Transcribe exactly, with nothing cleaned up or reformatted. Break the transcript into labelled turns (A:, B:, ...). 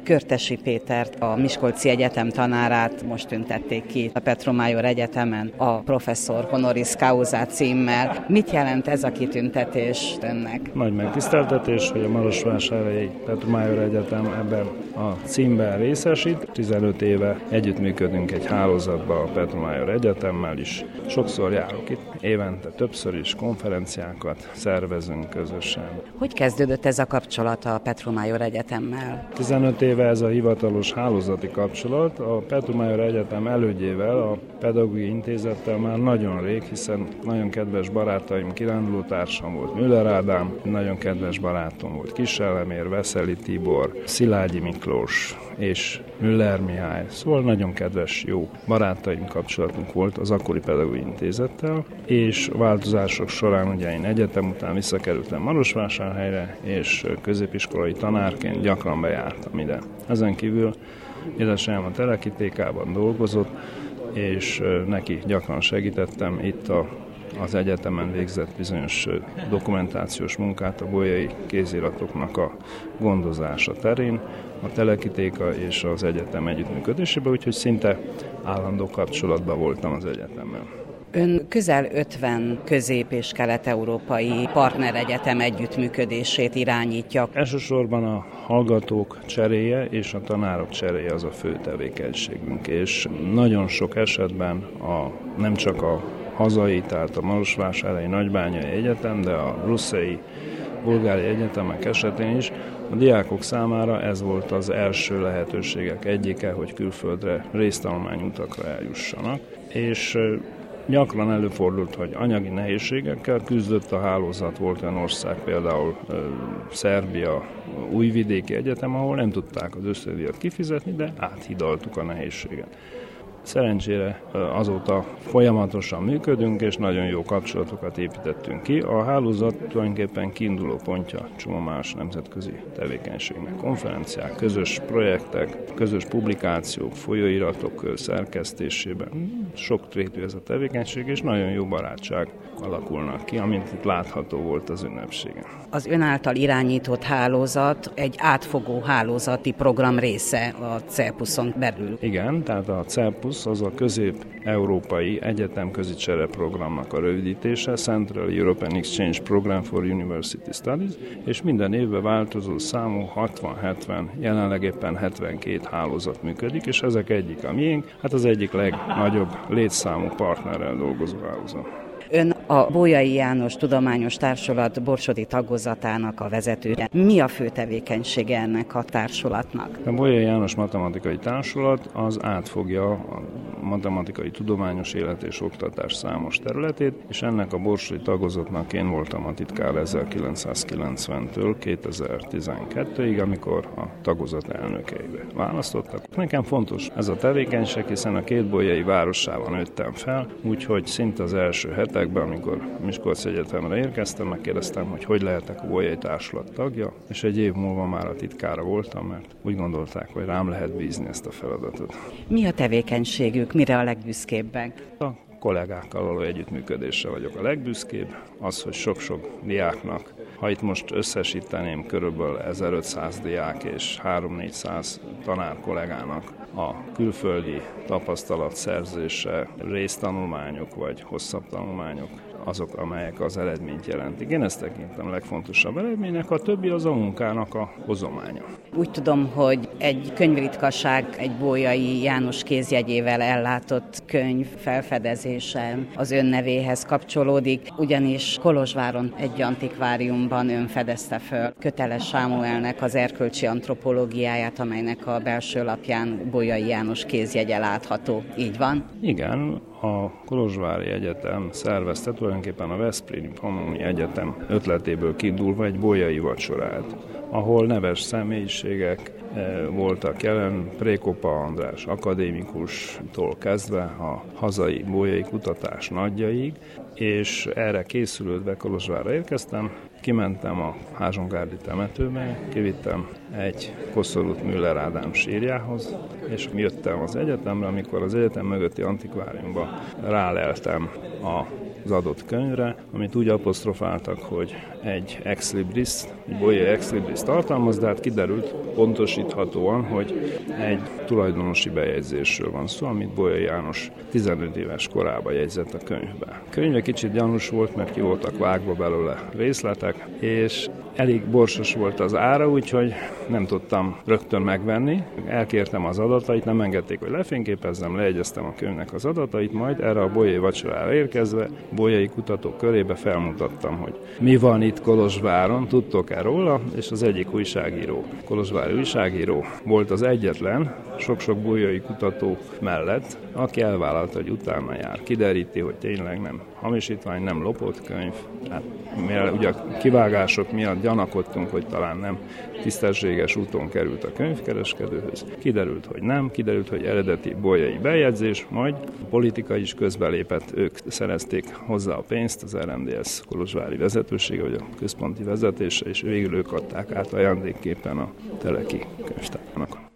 A: Körtesi Pétert, a Miskolci Egyetem tanárát most tüntették ki a Petromájor Egyetemen a professzor honoris causa címmel. Mit jelent ez a kitüntetés önnek?
B: Nagy megtiszteltetés, hogy a Marosvásárhelyi Petromájor Egyetem ebben a címben részesít. tizenöt éve együttműködünk egy hálózatban a Petromájor Egyetemmel is. Sokszor járok itt, évente többször is konferenciákat szervezünk közösen.
A: Hogy kezdődött ez a kapcsolat a Petromájor Egyetemmel?
B: tizenöt éve ez a hivatalos hálózati kapcsolat. A Petromájor Egyetem elődjével, a Pedagógiai Intézettel már nagyon rég, hiszen nagyon kedves barátaim, kirándulótársam volt Müller Ádám, nagyon kedves barátom volt Kisselemér, Veszeli Tibor, Szilágyi Miklós és Müller Mihály. Szóval nagyon kedves, jó barátaim kapcsolatunk volt az akkori Pedagógiai Intézettel, és változások során ugye én egyetem után visszakerültem Marosvásárhelyre, és középiskolai tanárként gyakran bejártam ide. Ezen kívül édesanyám a Telekitékában dolgozott, és neki gyakran segítettem itt a, az egyetemen végzett bizonyos dokumentációs munkát, a bolyai kéziratoknak a gondozása terén, a Telekitéka és az egyetem együttműködésében, úgyhogy szinte állandó kapcsolatban voltam az egyetemmel.
A: Ön közel ötven közép- és kelet-európai partneregyetem együttműködését irányítja.
B: Elsősorban a hallgatók cseréje és a tanárok cseréje az a fő tevékenységünk, és nagyon sok esetben a, nem csak a hazai, tehát a Marosvásárhelyi Nagybányai Egyetem, de a brüsszeli, bulgári egyetemek esetén is a diákok számára ez volt az első lehetőségek egyike, hogy külföldre résztanulmányutakra eljussanak, és gyakran előfordult, hogy anyagi nehézségekkel küzdött a hálózat, volt olyan ország, például uh, Szerbia, Újvidéki Egyetem, ahol nem tudták az ösztöndíjat kifizetni, de áthidaltuk a nehézséget. Szerencsére azóta folyamatosan működünk, és nagyon jó kapcsolatokat építettünk ki. A hálózat tulajdonképpen kiinduló pontja csomó más nemzetközi tevékenységnek. Konferenciák, közös projektek, közös publikációk, folyóiratok szerkesztésében. Sok trétű ez a tevékenység, és nagyon jó barátság alakulnak ki, amint itt látható volt az ünnepségen.
A: Az ön által irányított hálózat egy átfogó hálózati program része a CELPUS-on belül.
B: Igen, tehát a CELPUS az a Közép-Európai Egyetemközi Csere Programnak a rövidítése, Central European Exchange Program for University Studies, és minden évben változó számú hatvan-hetven, jelenleg éppen hetvenkét hálózat működik, és ezek egyik a miénk, hát az egyik legnagyobb létszámú partnerrel dolgozó hálózat.
A: Ön a Bolyai János Tudományos Társulat borsodi tagozatának a vezetője. Mi a fő tevékenysége ennek a társulatnak?
B: A Bolyai János Matematikai Társulat az átfogja a matematikai tudományos élet és oktatás számos területét, és ennek a borsodi tagozatnak én voltam a titkár ezerkilencszázkilencventől kétezer-tizenkettőig, amikor a tagozat elnökeibe választottak. Nekem fontos ez a tevékenység, hiszen a két bolyai városában nőttem fel, úgyhogy szinte az első hetekben, amikor Miskolci Egyetemre érkeztem, megkérdeztem, hogy hogy lehetek a Bolyai Társulat tagja, és egy év múlva már a titkára voltam, mert úgy gondolták, hogy rám lehet bízni ezt a feladatot.
A: Mi a tevékenységük? Mire a legbüszkébbek?
B: A kollégákkal való együttműködésre vagyok a legbüszkébb, az, hogy sok-sok diáknak, ha itt most összesíteném, körülbelül ezerötszáz diák és háromszáz-négyszáz tanár kollégának a külföldi tapasztalatszerzése, résztanulmányok vagy hosszabb tanulmányok, azok, amelyek az eredményt jelentik. Én ezt tekintem a legfontosabb eredménynek, a többi az a munkának a hozománya.
A: Úgy tudom, hogy egy könyvritkaság, egy Bolyai János kézjegyével ellátott könyv felfedezése az ön nevéhez kapcsolódik, ugyanis Kolozsváron egy antikváriumban ön fedezte föl Köteles Sámuelnek az erkölcsi antropológiáját, amelynek a belső lapján Bolyai János kézjegye látható. Így van?
B: Igen. A Kolozsvári Egyetem szervezte tulajdonképpen a Veszprémi Pannoni Egyetem ötletéből kiindulva egy bolyai vacsorát, ahol neves személyiségek voltak jelen, Prékopa András akadémikustól kezdve a hazai bolyai kutatás nagyjaig, és erre készülődve Kolozsvárra érkeztem, kimentem a Házsongárdi temetőbe, kivittem egy koszorút Müller Ádám sírjához, és jöttem az egyetemre, amikor az egyetem mögötti antikváriumba ráleltem a az adott könyvre, amit úgy apostrofáltak, hogy egy ex libris, egy bolyai ex libris tartalmaz, de hát kiderült pontosíthatóan, hogy egy tulajdonosi bejegyzésről van szó, amit Bolyai János tizenöt éves korában jegyzett a könyvbe. A könyve kicsit gyanús volt, mert ki voltak vágva belőle részletek, és elég borsos volt az ára, úgyhogy nem tudtam rögtön megvenni. Elkértem az adatait, nem engedték, hogy lefényképezzem, lejegyeztem a könyvnek az adatait, majd erre a bolyai vacsorára érkezve bolyai kutatók körébe felmutattam, hogy mi van itt Kolozsváron, tudtok-e róla, és az egyik újságíró, kolozsvári újságíró volt az egyetlen, sok-sok bolyai kutató mellett, aki elvállalta, hogy utána jár. Kideríti, hogy tényleg nem hamisítvány, nem lopott könyv. Hát, mivel ugye a kivágások miatt gyanakodtunk, hogy talán nem tisztességes úton került a könyvkereskedőhöz. Kiderült, hogy nem, kiderült, hogy eredeti bolyai bejegyzés, majd a politika is közbelépett, ők szerezték hozzá a pénzt, az er em dé es kolozsvári vezetősége, vagy a központi vezetése, és végül ők adták át ajándékképpen a Teleki könyvtárnak.